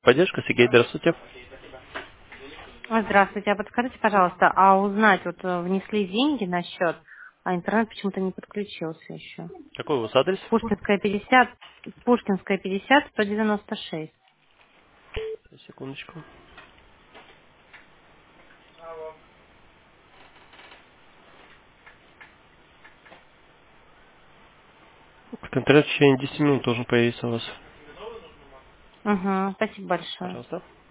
Поддержка, Сергей, здравствуйте. Здравствуйте, а подскажите, пожалуйста, а узнать, вот внесли деньги на счет, а интернет почему-то не подключился еще. Какой у вас адрес? Пушкинская 50, Пушкинская 50, 196. Секундочку. Интернет в течение 10 минут должен появиться у вас. Угу, спасибо большое. Пожалуйста.